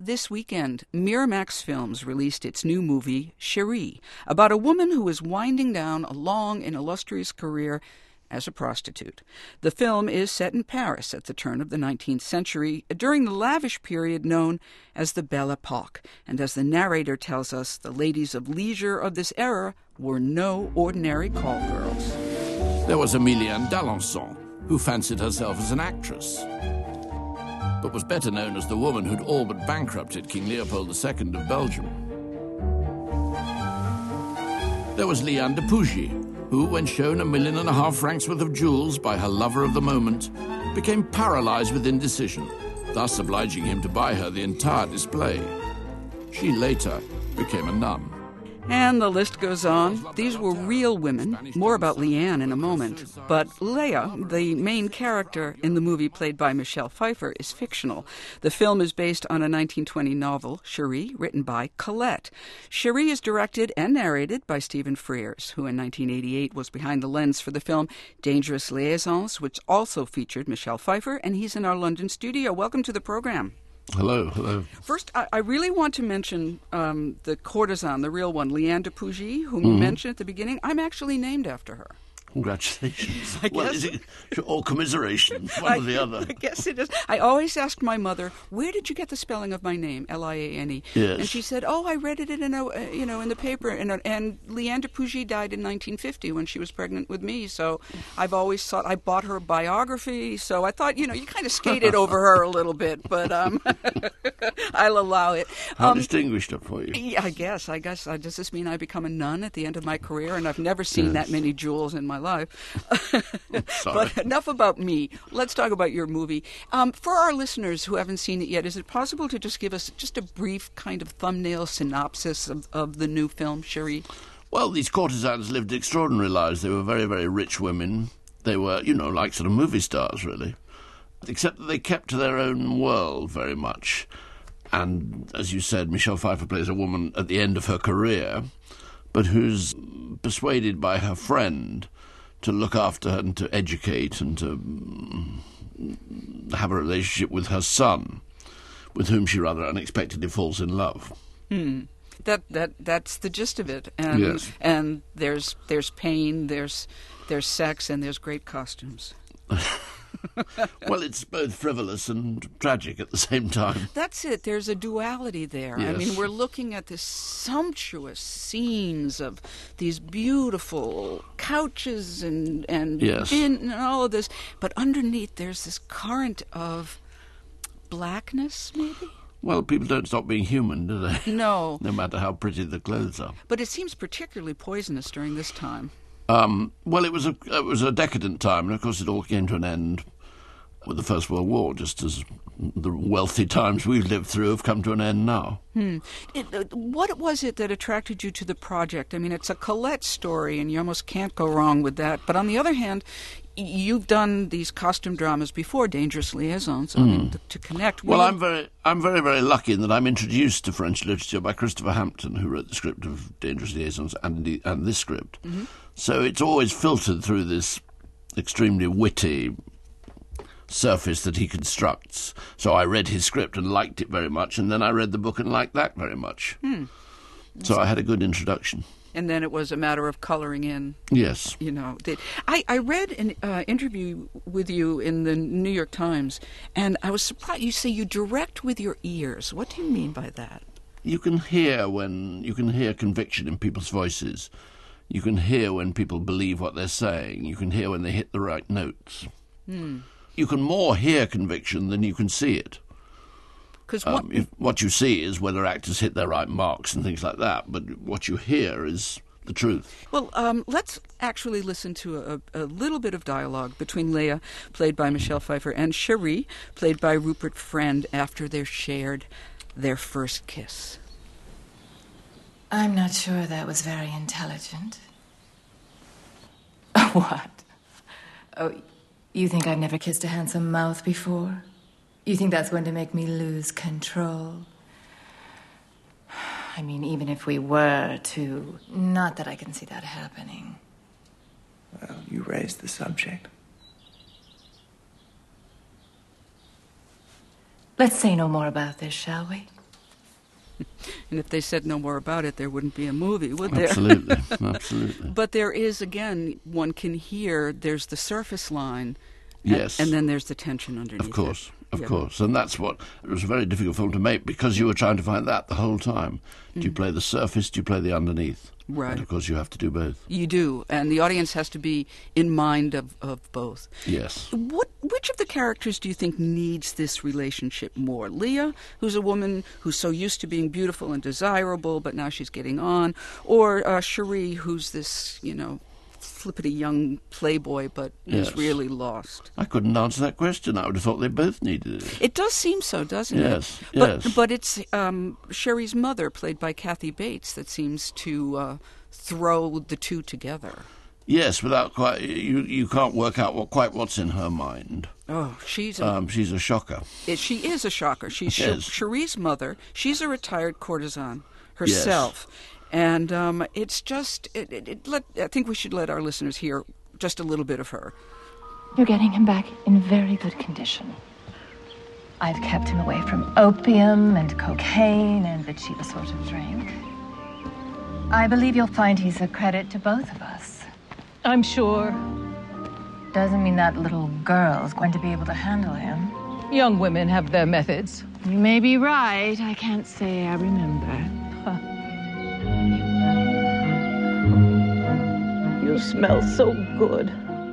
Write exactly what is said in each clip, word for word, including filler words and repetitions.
This weekend, Miramax Films released its new movie, Cherie, about a woman who is winding down a long and illustrious career as a prostitute. The film is set in Paris at the turn of the nineteenth century, during the lavish period known as the Belle Époque. And as the narrator tells us, the ladies of leisure of this era were no ordinary call girls. There was Emilienne d'Alençon, who fancied herself as an actress, but was better known as the woman who'd all but bankrupted King Leopold the Second of Belgium. There was Liane de Pougy, who, when shown a million and a half francs worth of jewels by her lover of the moment, became paralyzed with indecision, thus obliging him to buy her the entire display. She later became a nun. And the list goes on. These were real women. More about Liane in a moment. But Leah, the main character in the movie played by Michelle Pfeiffer, is fictional. The film is based on a nineteen twenty novel, Cherie, written by Colette. Cherie is directed and narrated by Stephen Frears, who in nineteen eighty-eight was behind the lens for the film Dangerous Liaisons, which also featured Michelle Pfeiffer, and he's in our London studio. Welcome to the program. Hello, hello. First, I, I really want to mention um, the courtesan, the real one, Liane de Pougy, whom mm-hmm. you mentioned at the beginning. I'm actually named after her. Congratulations. I well, guess. Is it or commiseration, one I, or the other? I guess it is. I always asked my mother, "Where did you get the spelling of my name, L I A N E?" Yes. And she said, "Oh, I read it in a, uh, you know, in the paper." And, uh, and Liane de Pougy died in nineteen fifty when she was pregnant with me. So I've always thought I bought her a biography. So I thought, you know, you kind of skated over her a little bit, but um, I'll allow it. How um, distinguished up for you? Yeah, I guess. I guess. Uh, does this mean I become a nun at the end of my career? And I've never seen Yes. that many jewels in my life. Sorry. But enough about me. Let's talk about your movie. Um, for our listeners who haven't seen it yet, is it possible to just give us just a brief kind of thumbnail synopsis of, of the new film, Cherie? Well, these courtesans lived extraordinary lives. They were very, very rich women. They were, you know, like sort of movie stars, really. Except that they kept to their own world very much. And, as you said, Michelle Pfeiffer plays a woman at the end of her career, but who's persuaded by her friend to look after her and to educate and to have a relationship with her son, with whom she rather unexpectedly falls in love. Hmm. That that that's the gist of it. And Yes. and there's there's pain, there's there's sex, and there's great costumes. Well, it's both frivolous and tragic at the same time. That's it. There's a duality there. Yes. I mean, we're looking at this sumptuous scenes of these beautiful couches and and, Yes. bin and all of this, but underneath there's this current of blackness, maybe? Well, people don't stop being human, do they? No. No matter how pretty the clothes are. But it seems particularly poisonous during this time. Um, well, it was a it was a decadent time, and of course it all came to an end with the First World War, just as the wealthy times we've lived through have come to an end now. Hmm. It, uh, what was it that attracted you to the project? I mean, it's a Colette story, and you almost can't go wrong with that. But on the other hand, you've done these costume dramas before, Dangerous Liaisons, I mean, to, to connect. Well, Will I'm you- very, I'm very, very lucky in that I'm introduced to French literature by Christopher Hampton, who wrote the script of Dangerous Liaisons and indeed, and this script. Mm-hmm. So it's always filtered through this extremely witty surface that he constructs. So I read his script and liked it very much, and then I read the book and liked that very much. Hmm. So I had a good introduction. And then it was a matter of coloring in. Yes. You know, the, I, I read an uh, interview with you in the New York Times, and I was surprised. You say you direct with your ears. What do you mean by that? You can hear when you can hear conviction in people's voices. You can hear when people believe what they're saying. You can hear when they hit the right notes. Hmm. You can more hear conviction than you can see it. Because what, Um, if, what you see is whether actors hit their right marks and things like that, but what you hear is the truth. Well, um, let's actually listen to a, a little bit of dialogue between Leah, played by Michelle Pfeiffer, and Cherie, played by Rupert Friend, after they've shared their first kiss. I'm not sure that was very intelligent. What? Oh, you think I've never kissed a handsome mouth before? You think that's going to make me lose control? I mean, even if we were to... Not that I can see that happening. Well, you raised the subject. Let's say no more about this, shall we? And if they said no more about it, there wouldn't be a movie, would there? Absolutely, absolutely. But there is, again, one can hear there's the surface line, and, yes, and then there's the tension underneath. Of course, it. of yeah. course. And that's what, it was a very difficult film to make because you were trying to find that the whole time. Do you play the surface, do you play the underneath? Right. And of course you have to do both. You do, and the audience has to be in mind of, of both. Yes. What? Which of the characters do you think needs this relationship more? Leah, who's a woman who's so used to being beautiful and desirable, but now she's getting on, or uh, Cherie, who's this, you know, flippity young playboy, but Yes. is really lost? I couldn't answer that question. I would have thought they both needed it. It does seem so, doesn't Yes, it? But, yes. But it's um, Cherie's mother, played by Kathy Bates, that seems to uh, throw the two together. Yes, without quite, you you can't work out what quite what's in her mind. Oh, she's a, Um, she's a shocker. it, she is a shocker. She's Yes. Ch- Cherie's mother. She's a retired courtesan herself, and um, it's just. It, it, it let, I think we should let our listeners hear just a little bit of her. You're getting him back in very good condition. I've kept him away from opium and cocaine and the cheaper sort of drink. I believe you'll find he's a credit to both of us. I'm sure. Doesn't mean that little girl's going to be able to handle him. Young women have their methods. You may be right. I can't say I remember. You smell so good.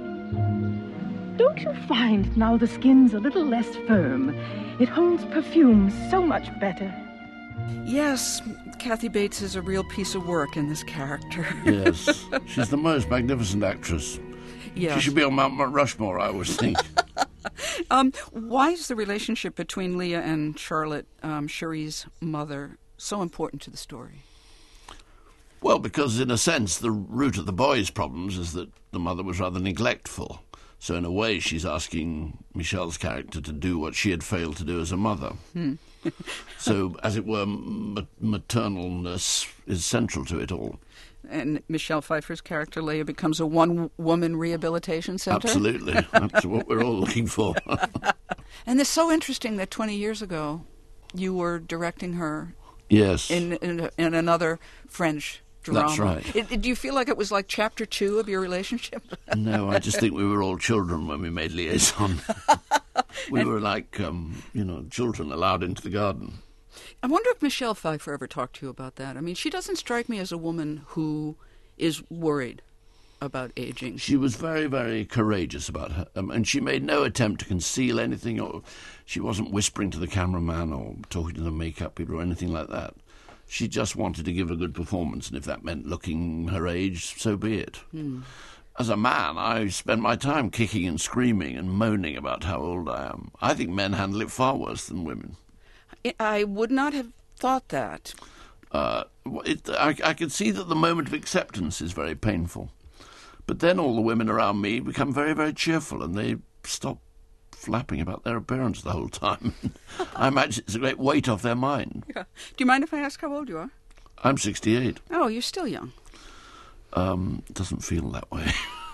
Don't you find now the skin's a little less firm? It holds perfume so much better. Yes, Kathy Bates is a real piece of work in this character. Yes. She's the most magnificent actress. Yes. She should be on Mount Rushmore, I always think. Um, why is the relationship between Leah and Charlotte, um, Cherie's mother, so important to the story? Well, because in a sense, the root of the boy's problems is that the mother was rather neglectful. So in a way, she's asking Michelle's character to do what she had failed to do as a mother. Hmm. So, as it were, ma- maternalness is central to it all. And Michelle Pfeiffer's character, Leah, becomes a one-woman rehabilitation center? Absolutely. That's what we're all looking for. And it's so interesting that twenty years ago, you were directing her Yes. in in, in another French drama. That's right. It, it, do you feel like it was like chapter two of your relationship? No, I just think we were all children when we made Liaison. We were like, um, you know, children allowed into the garden. I wonder if Michelle Pfeiffer ever talked to you about that. I mean, she doesn't strike me as a woman who is worried about aging. She was very, very courageous about her, um, and she made no attempt to conceal anything, or she wasn't whispering to the cameraman or talking to the makeup people or anything like that. She just wanted to give a good performance, and if that meant looking her age, so be it. Hmm. As a man, I spend my time kicking and screaming and moaning about how old I am. I think men handle it far worse than women. I would not have thought that. Uh, it, I, I can see that the moment of acceptance is very painful. But then all the women around me become very, very cheerful, and they stop flapping about their appearance the whole time. I imagine it's a great weight off their mind. Yeah. Do you mind if I ask how old you are? I'm sixty-eight. Oh, you're still young. Um, it doesn't feel that way.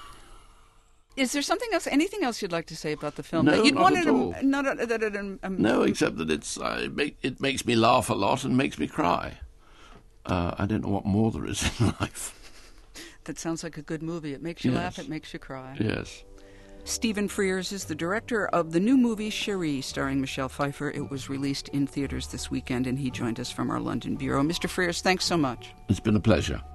Is there something else, anything else you'd like to say about the film? No, that you'd not want at to, all. Not a, that it, um, um, No, except that it's I make, it makes me laugh a lot and makes me cry. Uh, I don't know what more there is in life. That sounds like a good movie. It makes you Yes. laugh, it makes you cry. Yes. Stephen Frears is the director of the new movie Cherie, starring Michelle Pfeiffer. It was released in theaters this weekend, and he joined us from our London bureau. Mister Frears, thanks so much. It's been a pleasure.